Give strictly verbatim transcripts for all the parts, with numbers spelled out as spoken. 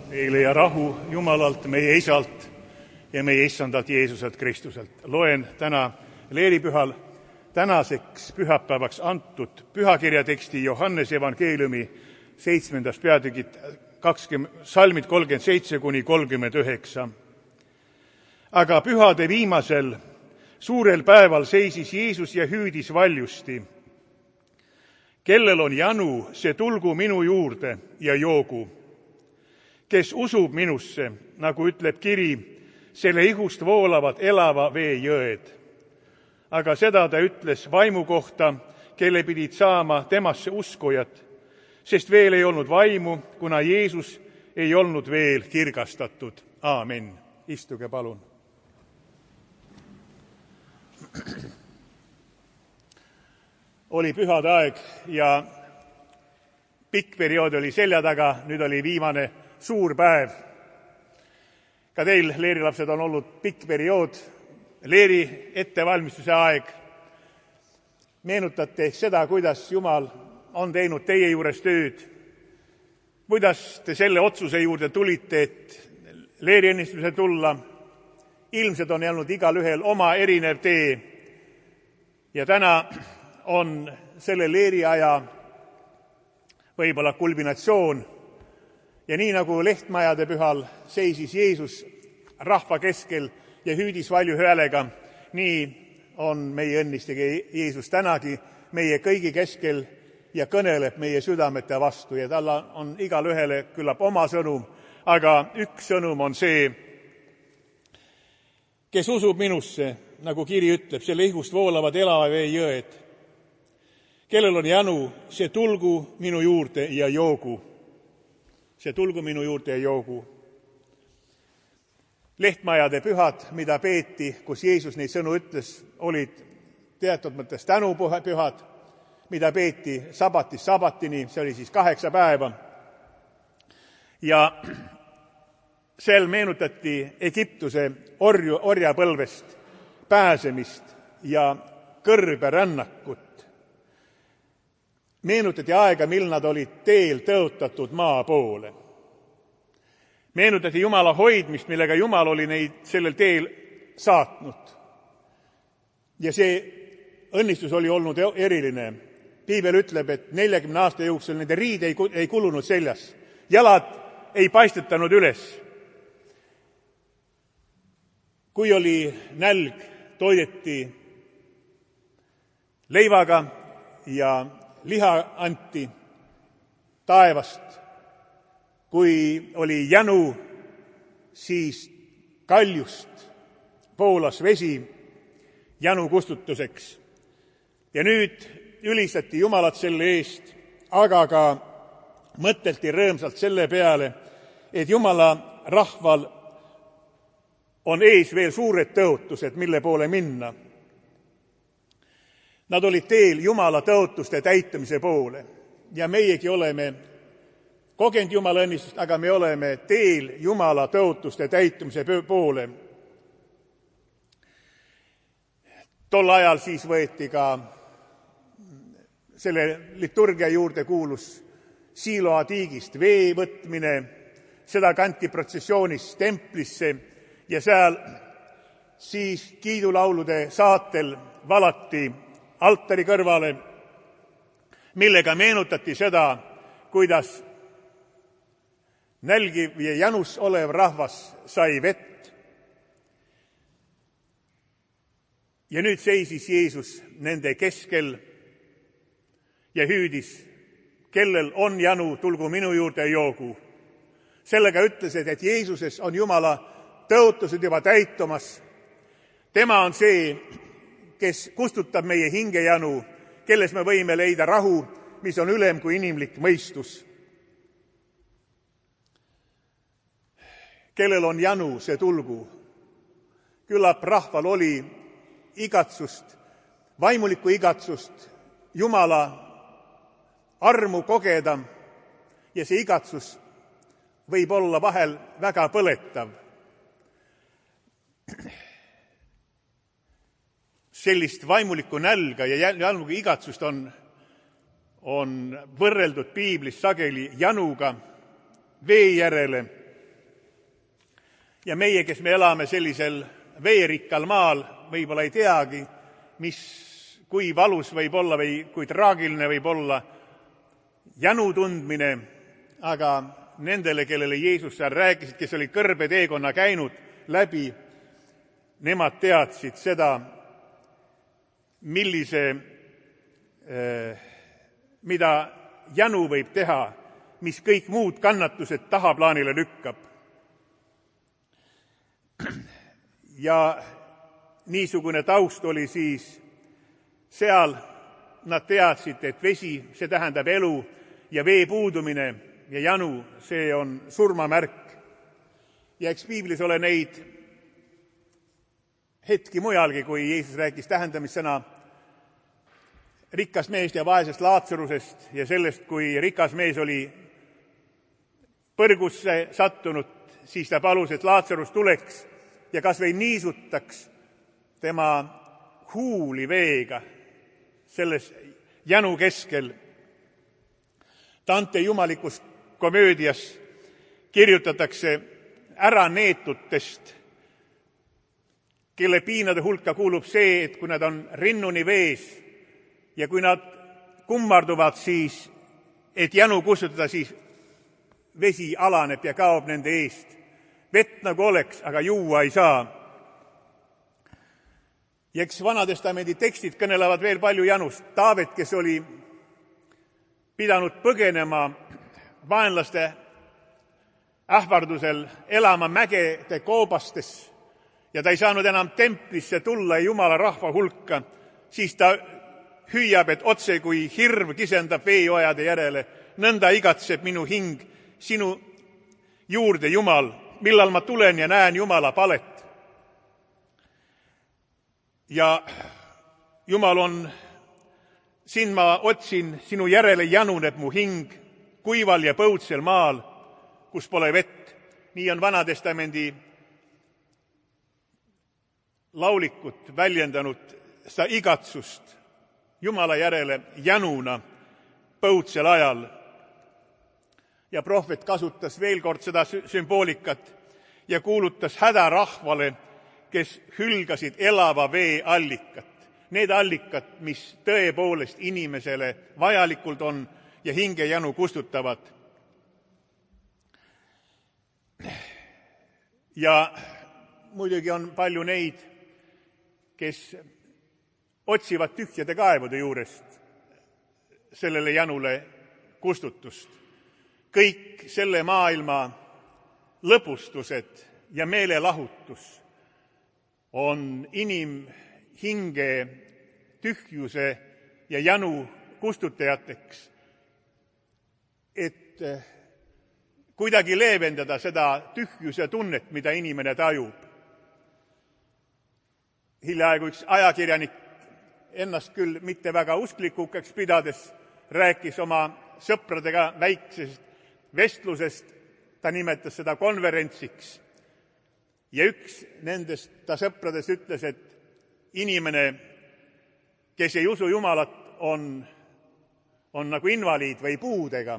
Meile ja rahu Jumalalt, meie Isalt ja meie Issandalt Jeesuselt Kristuselt. Loen täna leeripühal tänaseks pühapäevaks antud pühakirja teksti Johannese evangeeliumi seitsmendast peatükit kakskümmend, salmid kolmkümmend seitse kuni kolmkümmend üheksa. Aga pühade viimasel suurel päeval seisis Jeesus ja hüüdis valjusti. Kellel on janu, see tulgu minu juurde ja joogu. Kes usub minusse, nagu ütleb kiri, selle ihust voolavad elava vee jõed. Aga seda ta ütles vaimu kohta, kelle pidid saama temasse uskujad, sest veel ei olnud vaimu, kuna Jeesus ei olnud veel kirgastatud. Aamen. Istuge palun. Oli pühade aeg ja pikk periood oli selja taga, nüüd oli viimane suur päev. Ka teil, leerilapsed, on olnud pikk periood, leeri ettevalmistuse aeg. Meenutate seda, kuidas Jumal on teinud teie juures tööd, kuidas te selle otsuse juurde tulite, et leeriennistuse tulla. Ilmselt on jäänud igal ühel oma erinev tee ja täna on selle leeriaja võib-olla kulminatsioon. Ja nii nagu Lehtmajade pühal seisis Jeesus rahva keskel ja hüüdis valju häälega, nii on meie õnnistegi Jeesus tänagi meie kõigi keskel ja kõneleb meie südamete vastu. Ja tal on igal ühele küllap oma sõnum, aga üks sõnum on see, kes usub minusse, nagu kiri ütleb, selle ihust voolavad elava vee jõed. Kellel on janu, see tulgu minu juurde ja joogu. See tulgu minu juurde ja joogu. Lehtmajade pühad, mida peeti, kus Jeesus neid sõnu ütles, olid teatud mõttes tänupühad, mida peeti sabatist sabatini, see oli siis kaheksa päeva. Ja seal meenutati Egiptuse orju, orjapõlvest pääsemist ja kõrberännakut. Meenutati aega, mil nad olid teel tõotatud maa poole. Meenutati Jumala hoidmist, millega Jumal oli neid sellel teel saatnud. Ja see õnnistus oli olnud eriline. Piibel ütleb, et neljakümne aasta jooksul nende riid ei, ei kulunud seljas. Jalad ei paistetanud üles. Kui oli nälg, toideti leivaga ja liha anti taevast. Kui oli jänu, siis kaljust voolas vesi jänu kustutuseks. Ja nüüd ülistati Jumalat selle eest, aga ka mõtelti rõõmsalt selle peale, et Jumala rahval on ees veel suured tõotused, mille poole minna. Nad olid teel Jumala tõotuste täitumise poole ja meiegi oleme kogenud Jumala õnnistust, aga me oleme teel Jumala tõotuste täitumise poole. Tol ajal siis võeti ka selle liturgia juurde kuulus Siiloa tiigist vee võtmine, seda kanti protsessioonis templisse ja seal siis kiidulaulude saatel valati altari kõrvale, millega meenutati seda, kuidas nälgiv ja janus olev rahvas sai vett. Ja nüüd seisis Jeesus nende keskel ja hüüdis, kellel on janu, tulgu minu juurde ja joogu. Sellega ütles, et Jeesuses on Jumala tõotused juba täitumas. Tema on see, kes kustutab meie hingejanu, kelles me võime leida rahu, mis on ülem kui inimlik mõistus. Kellel on janu, see tulgu. Küllap rahval oli igatsust, vaimulikku igatsust, Jumala armu kogeda ja see igatsus võib olla vahel väga põletav. Sellist vaimulikku nälga ja jälmuga igatsust on, on võrreldud piiblis sageli januga, vee järele Ja meie, kes me elame sellisel veerikkal maal, võib-olla ei teagi, mis, kui valus võib olla või kui traagiline võib olla jänu tundmine, aga nendele, kellele Jeesus seal rääkisid, kes oli kõrbe teekonna käinud läbi, nemad teadsid seda, millise, mida jänu võib teha, mis kõik muud kannatused tahaplaanile lükkab. Ja niisugune taust oli siis seal, nad teadsid, et vesi, see tähendab elu ja vee puudumine ja janu, see on surmamärk. Ja eks piiblis ole neid hetki mujalgi, kui Jeesus rääkis tähendamissõna rikkast meest ja vaesest Laatsarusest ja sellest, kui rikas mees oli põrgusse sattunud, siis ta palus, et Laatsarus tuleks ja kas või niisutaks tema huuli veega selles janu keskel. Dante jumalikus komöödias kirjutatakse ära neetutest, kelle piinade hulka kuulub see, et kui nad on rinnuni vees ja kui nad kummarduvad, siis, et janu kustutada, siis vesi alaneb ja kaob nende eest. Vett nagu oleks, aga juua ei saa. Ja eks Vanatestamendi tekstid kõnelevad veel palju janust. Taavet, kes oli pidanud põgenema vaenlaste ähvardusel, elama mägede koobastes ja ta ei saanud enam templisse tulla Jumala rahva hulka, siis ta hüüab, et otse kui hirv kisendab veejoajade järele, nõnda igatseb minu hing sinu juurde, Jumal, millal ma tulen ja näen Jumala palet. Ja Jumal on, siin ma otsin, sinu järele januneb mu hing kuival ja põudsel maal, kus pole vett. Nii on Vanatestamendi laulikud väljendanud seda igatsust Jumala järele januna põudsel ajal. Ja prohvet kasutas veel kord seda sümboolikat ja kuulutas häda rahvale, kes hülgasid elava vee allikat. Need allikad, mis tõepoolest inimesele vajalikult on ja hingejanu kustutavad. Ja muidugi on palju neid, kes otsivad tühjade kaevude juurest sellele janule kustutust. Kõik selle maailma lõbustused ja meelelahutus on inimhinge tühjuse ja janu kustutajateks, et kuidagi leevendada seda tühjuse tunnet, mida inimene tajub. Hiljaaegu üks ajakirjanik ennast küll mitte väga usklikukaks pidades rääkis oma sõpradega väiksest vestlusest, ta nimetas seda konverentsiks. Ja üks nendest ta sõpradest ütles, et inimene, kes ei usu Jumalat, on, on nagu invaliid või puudega.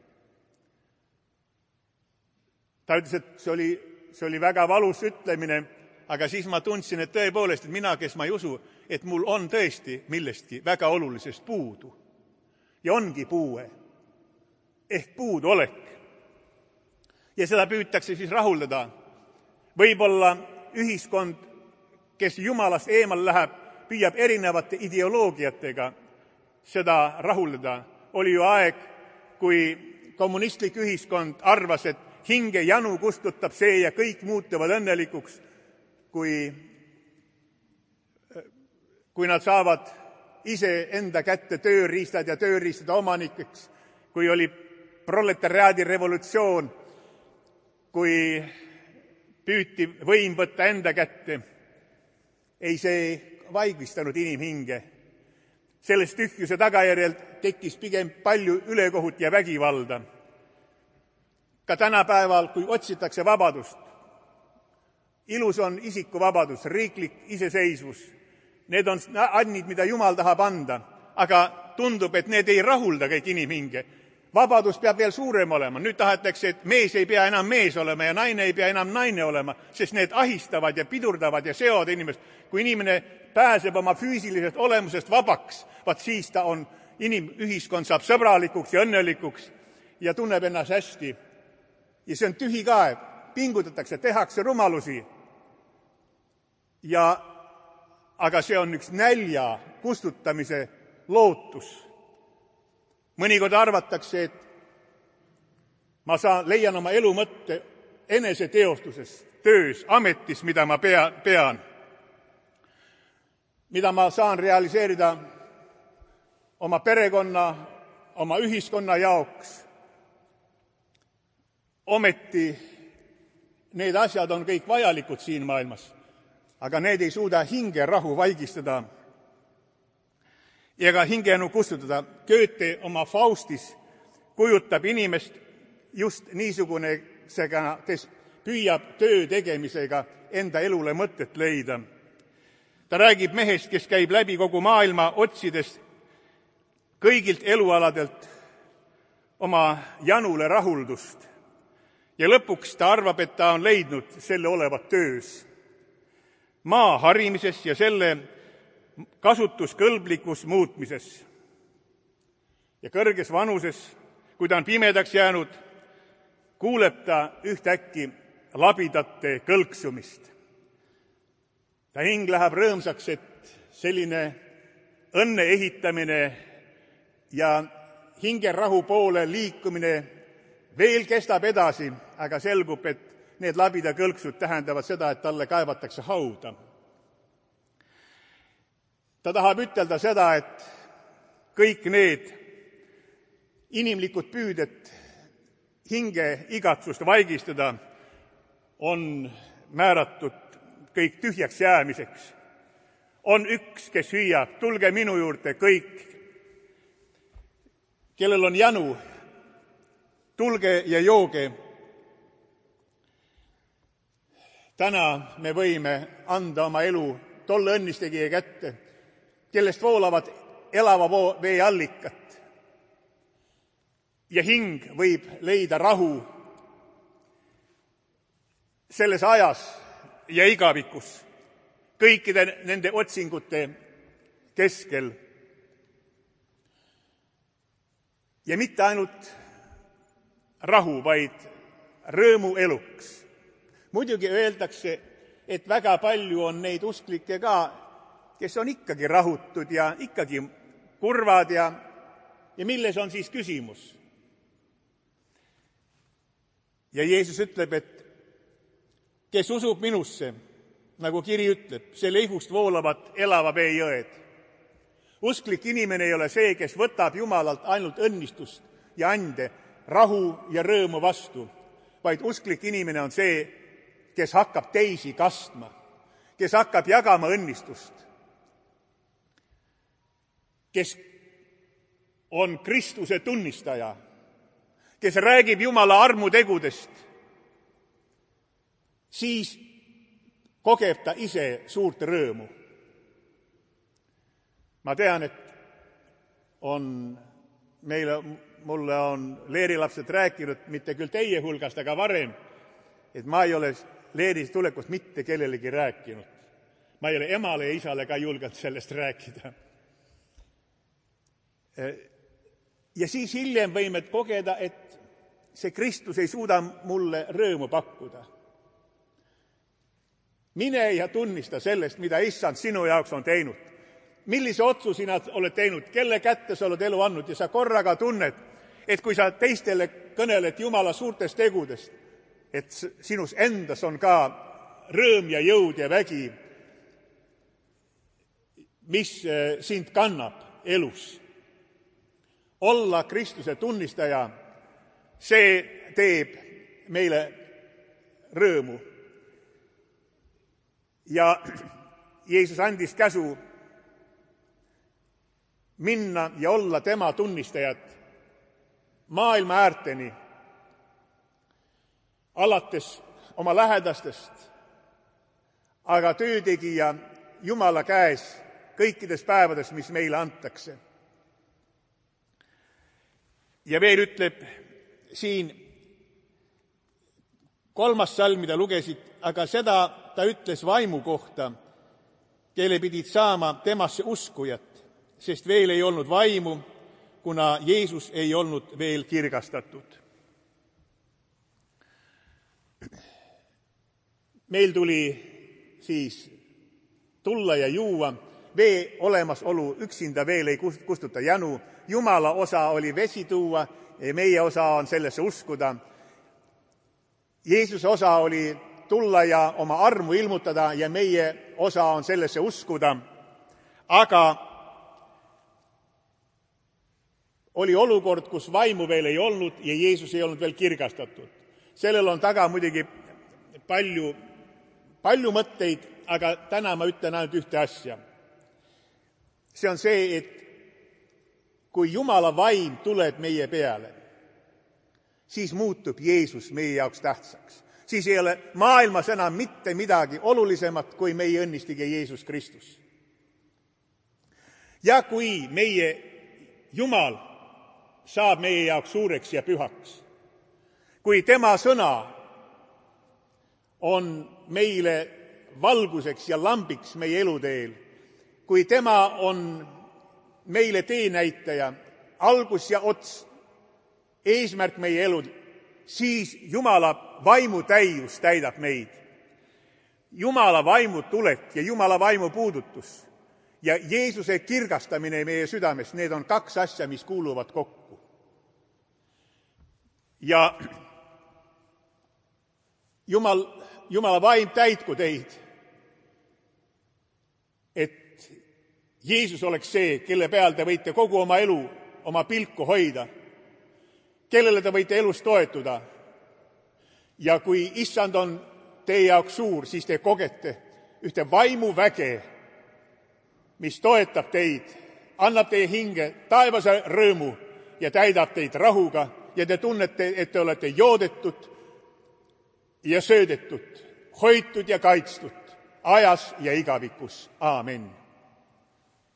Ta ütles, et see oli, see oli väga valus ütlemine, aga siis ma tundsin, et tõepoolest, et mina, kes ma ei usu, et mul on tõesti millestki väga olulisest puudu. Ja ongi puue, ehk puuduolek. Ja seda püütakse siis rahuldada. Võib-olla ühiskond, kes Jumalast eemal läheb, püüab erinevate ideoloogiatega seda rahuldada. Oli ju aeg, kui kommunistlik ühiskond arvas, et hinge janu kustutab see ja kõik muutuvad õnnelikuks, kui, kui nad saavad ise enda kätte tööriistad ja tööriistade omanikeks, kui oli proletariaadi revolutsioon, kui püüti võim võtta enda kätte. Ei, see vaigvistanud inimhinge. Sellest tühjuse tagajärjel tekkis pigem palju ülekohut ja vägivalda. Ka tänapäeval, kui otsitakse vabadust, ilus on isikuvabadus, riiklik iseseisvus. Need on annid, mida Jumal tahab anda, aga tundub, et need ei rahulda kõik inimhinge. vabadus peab veel suurem olema. Nüüd tahetakse, et mees ei pea enam mees olema ja naine ei pea enam naine olema, sest need ahistavad ja pidurdavad ja seovad inimest. Kui inimene pääseb oma füüsilisest olemusest vabaks, vaat siis ta on, inimühiskond saab sõbralikuks ja õnnelikuks ja tunneb ennast hästi. Ja see on tühi kaev, pingutatakse, tehakse rumalusi. Ja, aga see on üks nälja kustutamise lootus. Mõnikord arvatakse, et ma saan, leian oma elu mõtte eneseteostuses, töös, ametis, mida ma pea, pean, mida ma saan realiseerida oma perekonna, oma ühiskonna jaoks. Ometi need asjad on kõik vajalikud siin maailmas, aga need ei suuda hinge rahu vaigistada ja ka hingenu kustutada. Goethe oma Faustis kujutab inimest just niisugunesega, kes püüab töö tegemisega enda elule mõtet leida. Ta räägib mehest, kes käib läbi kogu maailma otsides kõigilt elualadelt oma janule rahuldust. Ja lõpuks ta arvab, et ta on leidnud selle olevat töös. Maa harimises ja selle kasutuskõlblikus muutmises. Ja kõrges vanuses, kui ta on pimedaks jäänud, kuuleb ta ühtäkki labidate kõlksumist. Ta hing läheb rõõmsaks, et selline õnne ehitamine ja hingerahu poole liikumine veel kestab edasi, aga selgub, et need labida kõlksud tähendavad seda, et talle kaevatakse hauda. Ta tahab ütelda seda, et kõik need inimlikud püüded hinge igatsust vaigistada on määratud kõik tühjaks jäämiseks. On üks, kes hüüab, tulge minu juurde kõik, kellel on janu, tulge ja jooge. Täna me võime anda oma elu tolle õnnistegija kätte, kellest voolavad elava vee allikat. Ja hing võib leida rahu selles ajas ja igavikus, kõikide nende otsingute keskel. Ja mitte ainult rahu, vaid rõõmu eluks. Muidugi öeldakse, et väga palju on neid usklikke ka, kes on ikkagi rahutud ja ikkagi kurvad ja, ja milles on siis küsimus? Ja Jeesus ütleb, et kes usub minusse, nagu kiri ütleb, selle ihust voolavad elava vee jõed. Usklik inimene ei ole see, kes võtab Jumalalt ainult õnnistust ja ande, rahu ja rõõmu vastu, vaid usklik inimene on see, kes hakkab teisi kastma, kes hakkab jagama õnnistust, kes on Kristuse tunnistaja, kes räägib Jumala armutegudest, siis kogeb ta ise suurt rõõmu. Ma tean, et on meile, mulle on leerilapsed rääkinud, mitte küll teie hulgast, aga varem, et ma ei ole leerist tulekust mitte kellelegi rääkinud. Ma ei ole emale ja isale ka julgenud sellest rääkida. Ja siis hiljem võime kogeda, et see Kristus ei suuda mulle rõõmu pakkuda. Mine ja tunnista sellest, mida Issand sinu jaoks on teinud. Millise otsusi nad oled teinud, kelle kätte sa oled elu andnud ja sa korraga tunned, et kui sa teistele kõneled Jumala suurtest tegudest, et sinus endas on ka rõõm ja jõud ja vägi, mis sind kannab elus. Olla Kristuse tunnistaja, see teeb meile rõõmu. Ja Jeesus andis käsu minna ja olla tema tunnistajad maailma äärteni, alates oma lähedastest, aga töötegija Jumala käes kõikides päevades, mis meile antakse. Ja veel ütleb siin kolmas salm, mida lugesid, aga seda ta ütles vaimu kohta, kelle pidid saama temasse uskujat, sest veel ei olnud vaimu, kuna Jeesus ei olnud veel kirgastatud. Meil tuli siis tulla ja juua, vee olemasolu üksinda veel ei kustuta janu, Jumala osa oli vesi tuua ja meie osa on sellesse uskuda. Jeesuse osa oli tulla ja oma armu ilmutada ja meie osa on sellesse uskuda, aga oli olukord, kus vaimu veel ei olnud ja Jeesus ei olnud veel kirgastatud. Sellel on taga muidugi palju, palju mõtteid, aga täna ma ütlen ainult ühte asja. See on see, et kui Jumala vaim tuleb meie peale, siis muutub Jeesus meie jaoks tähtsaks. Siis ei ole maailmas enam mitte midagi olulisemat kui meie õnnistige Jeesus Kristus. Ja kui meie Jumal saab meie jaoks suureks ja pühaks, kui tema sõna on meile valguseks ja lambiks meie eluteel, kui tema on meile teenäitaja, algus ja ots, eesmärk meie elud, siis Jumala vaimu täius täidab meid. Jumala vaimu tulek ja Jumala vaimu puudutus ja Jeesuse kirgastamine meie südames, need on kaks asja, mis kuuluvad kokku. Ja Jumal, Jumala vaim täitku teid, et Jeesus oleks see, kelle peal te võite kogu oma elu, oma pilku hoida, kellele te võite elus toetuda. Ja kui issand on teie jaoks suur, siis te kogete ühte vaimuväge, mis toetab teid, annab teie hinge taevase rõõmu ja täidab teid rahuga ja te tunnete, et te olete joodetud ja söödetud, hoitud ja kaitstud ajas ja igavikus. Aamen.